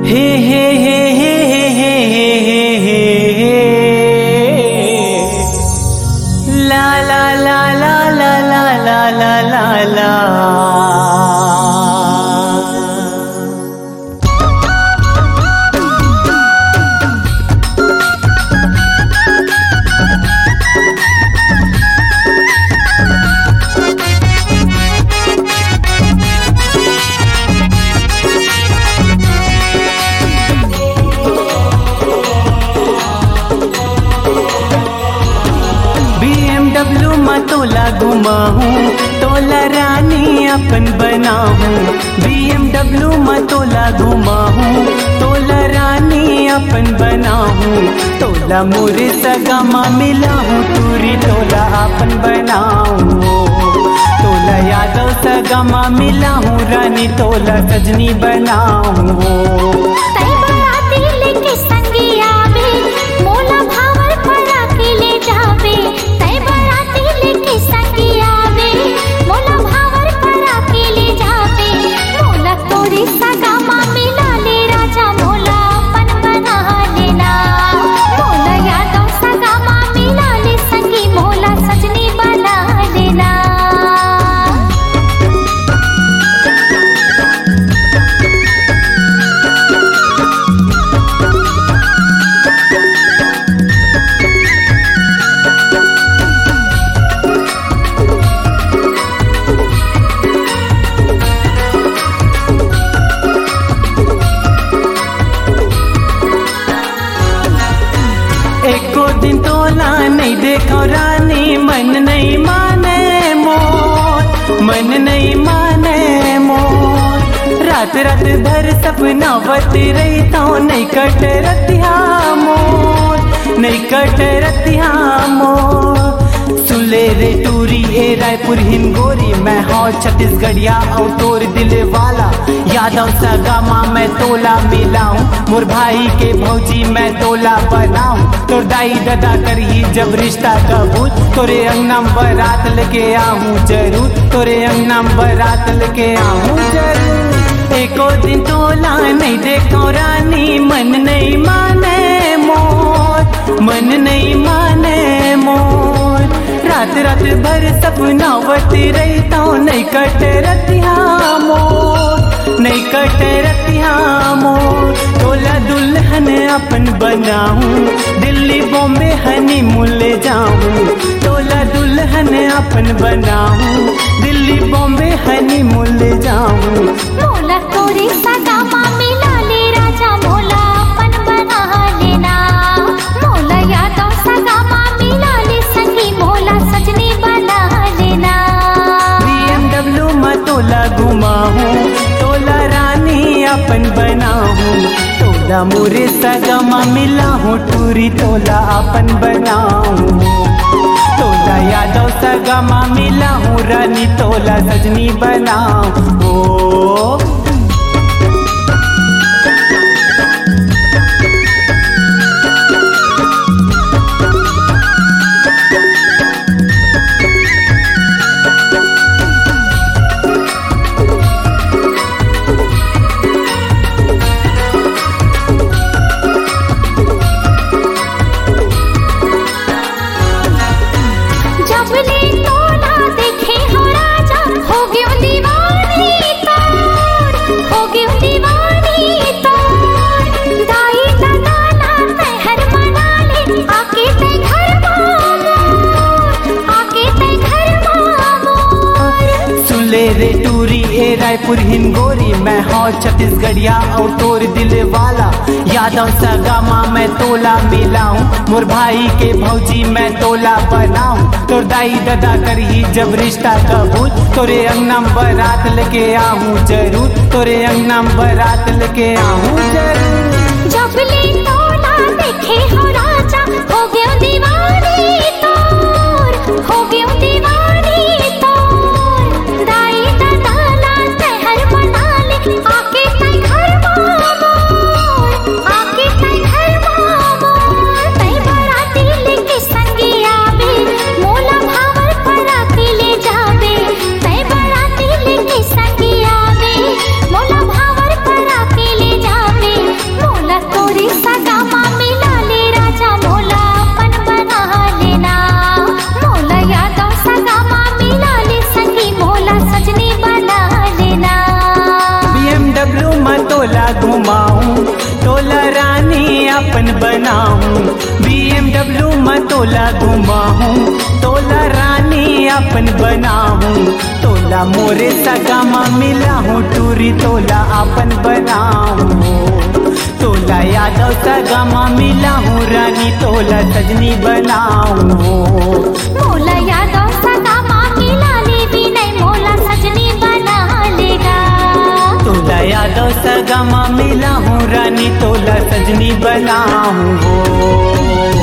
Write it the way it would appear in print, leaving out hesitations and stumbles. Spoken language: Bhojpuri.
हे हे हे हे हे हे हे हे ला ला ला ला ला ला ला ला ला ला। BMW में तोला घुमाऊं, तोला रानी अपन बनाऊं। BMW में तोला घुमाऊं, तोला रानी अपन बनाऊं। तोला मोरे सगामा मिलाऊं, तूरी तोला अपन बनाऊं। तोला यादव सगामा मिलाऊं, रानी तोला सजनी बनाऊं। एको दिन तोला नहीं देखो रानी, मन नहीं माने मोर, मन नहीं माने मोर। रात रात भर सपना बत रही तो नहीं कट रतिया मोर, नहीं कट रतिया मोर। सुले रे टूरी ए रायपुर हिंगोरी, मैं हूँ छत्तीसगढ़िया और तोर दिल वाला। यादव सगामा मैं तोला मिलाऊं, मोर भाई के भौजी मैं तोला बनाऊं। तोर दाई दादा करही जब रिश्ता कबूल, तोरे अंगना बारात लेके आऊं जरूर, तोरे अंगना बारात लेके आऊं जरूर। एको दिन तोला नहीं देखो रानी, मन नहीं माने मोर, मन नहीं माने मोर। रात रात भर सपना बती रही तो नहीं कट रतिया मोर, नहीं कट रतिया मोर। तोला दुल्हन अपन बनाऊं, दिल्ली बॉम्बे हनी मूल जाऊं। तोला दुल्हन अपन बनाऊं, दिल्ली बॉम्बे हनी मूल जाऊं। मोला तोरे सगामा मिला ले राजा, मोला अपन बना लेना। मोला यादव सगामा मिला ले संगी, मोला सजनी बना लेना। BMW में तोला घुमाऊं, तोला रानी अपन बनाऊं। तोला मोरे सगामा मिलाऊं, टूरी तोला अपन बनाऊं। तोला यादव सगामा मिलाऊं, रानी तोला सजनी बनाऊं। ओ रे टूरी ए रायपुर हिंगोरी, मैं हूँ छत्तीसगढ़िया और तोर दिल वाला। यादव सगामा मैं तोला मिलाऊं, मोर भाई के भौजी मैं तोला बनाऊं। तोर दाई दादा करही जब रिश्ता कबूल, तोरे अंगना बारात लेके आऊं जरूर, तोरे अंगना बारात लेके आऊं जरूर। जब ले तोला देखे हो राजा, हो गया दीवानी तोर, हो गया दीवानी तोर। दाई दादा लाल तहर बना ले, आके तय घर मोर, आके तय घर मोर। तय बराती लेके संगी आवे, मोला भावर पराती ले जावे। तय बराती लेके संगी आवे, मोला भावर पराती ले जावे। अपन बनाऊं, तोला मोरे सगामा मिला हूँ टूरी तोला अपन बनाऊं। तोला यादव सगामा मिला हूँ रानी तोला सजनी बनाऊं। मोला यादव सगामा मिला ले भी नहीं मोला सजनी बना लेगा। तोला यादव सगामा मिला हूँ रानी तोला सजनी बनाऊं।